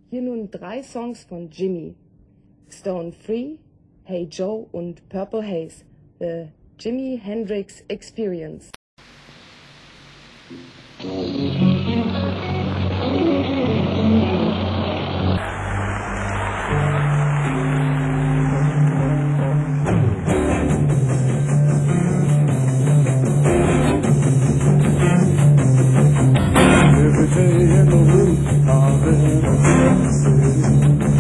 Hier nun 3 Songs von Jimi. Stone Free, Hey Joe und Purple Haze. The Jimi Hendrix Experience. Every day in the week I'm in a city.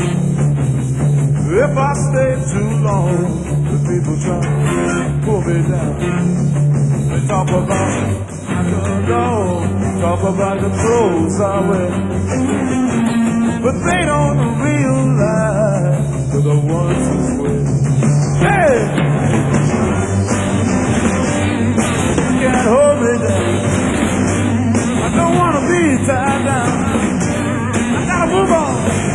If I stay too long, the people try to pull me down. They talk about the dog, talk about the clothes I wear, but they don't realize they're the ones who swear. Hey, you can't hold me down. I don't want to be tied down. I gotta move on.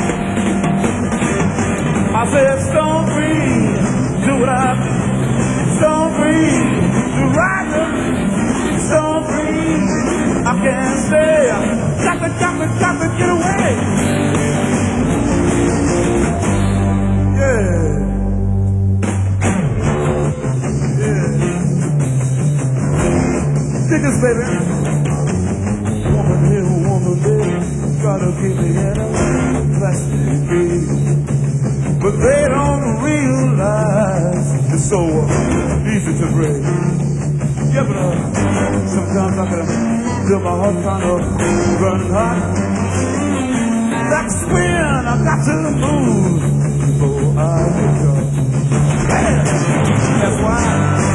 I said, stone free, do what I do. Stone free, to ride the stone free. I can't stay. Got to get away. Yeah. Dig this, baby. Woman here, woman there, try to keep me in a plastic cage. But they don't realize it's so easy to break. Yeah, but sometimes I can feel my heart kind of running hot. That's when I got to move before I get up. That's why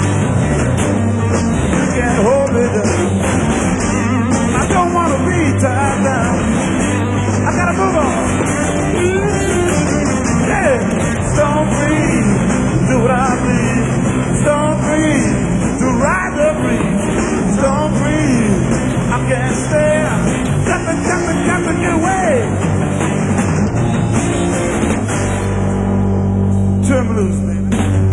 you can't hold me down. I don't want to be tied down. I gotta move on. Yeah, stone free, do what I please. Stone free, to ride the breeze. Stone free, I can't stay. Got to get away. Turn me loose, baby.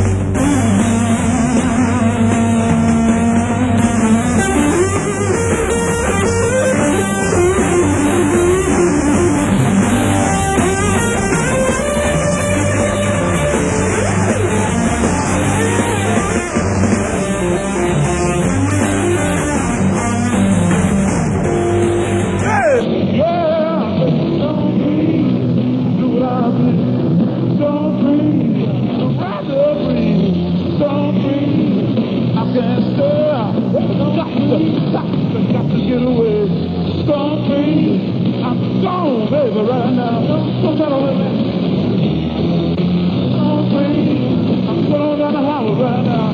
Got to get away. Stone free. I'm gone, baby, right now. Don't tell her with me. Stone free. I'm going on down the highway right now.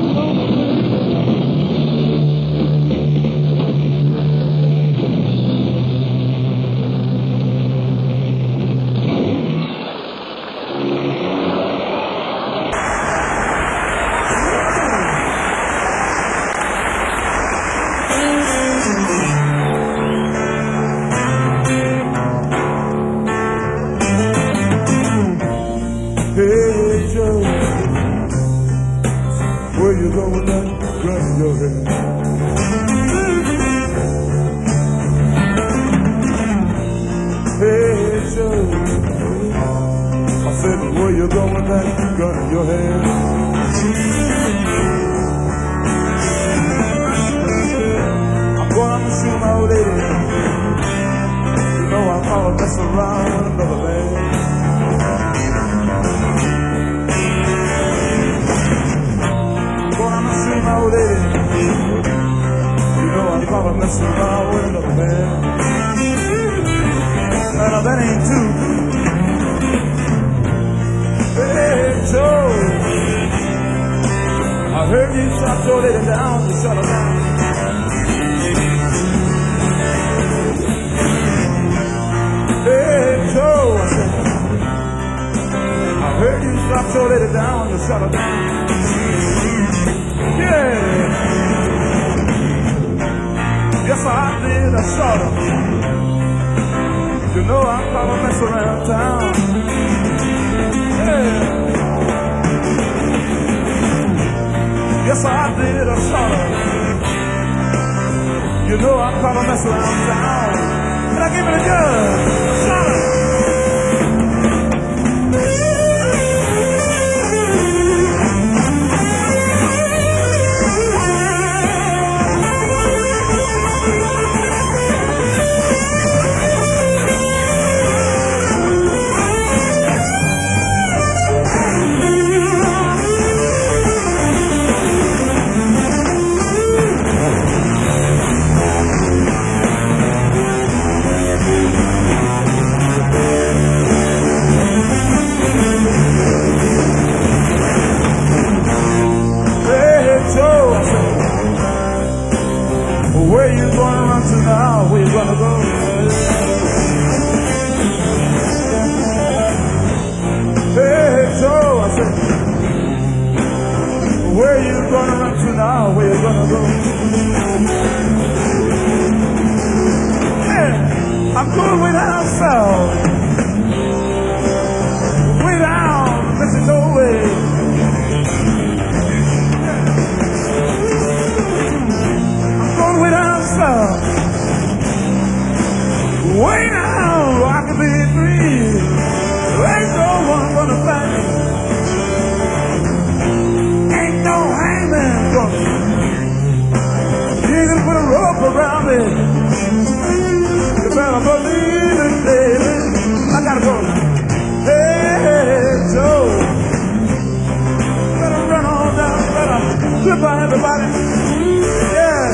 Hey Joe, where you going with that gun in your hand? Hey Joe, I said, where you going with that gun in your hand? I'm going to shoot my old lady. You know I'm all mess around with another man. My old lady, you know I'm probably messing around with another man. Now that ain't too. Hey Joe, I heard you shot your lady down, you shot her down. Hey Joe, I said, I heard you shot your lady down, you shot her down. Yeah. Yes, I did. I shot her. You know I probably mess around town. Yeah. Yes, I did. I shot her. You know I probably mess around town. And I give it a gun. I shot her. going way down south, way down Mexico way. I'm going way down south, way down Rocky Beach Green. There ain't no one gonna find me. Ain't no hangman gonna. You can put a rope around me. You better believe it, baby. I gotta go. Hey, Joe. Better run on down. Better slip by everybody. Yeah.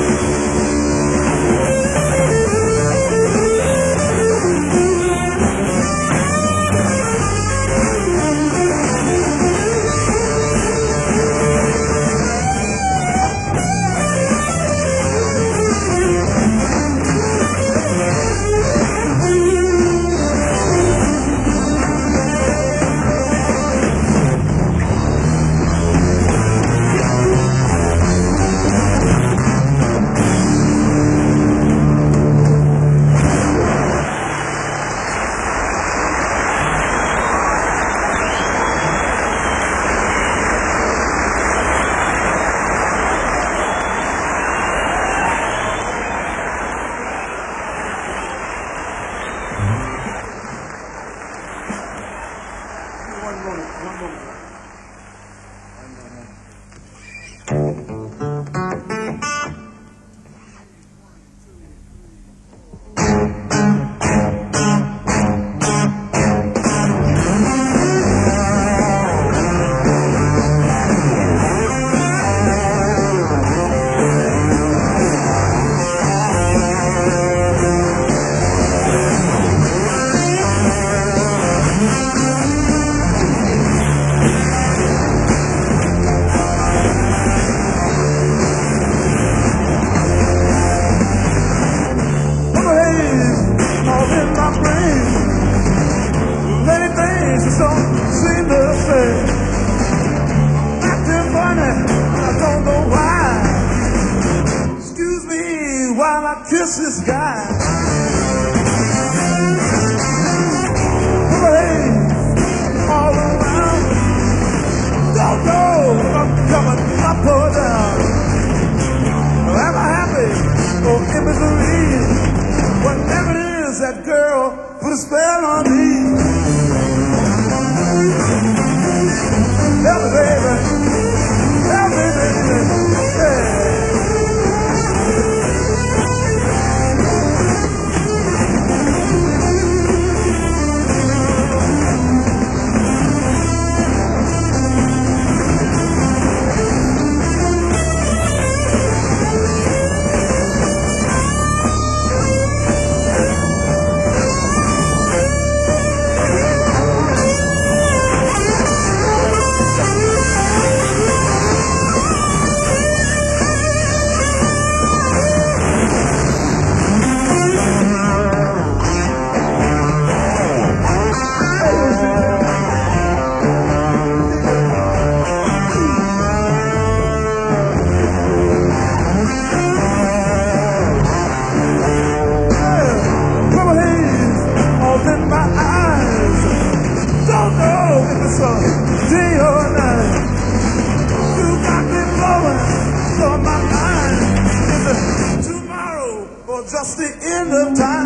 Kiss this guy. Hey, all around. Don't know if I'm coming up or down. Am I happy or in misery? Whatever it is, that girl put a spell on me. Help me, baby. Help me, baby. Yeah. Just the end of time.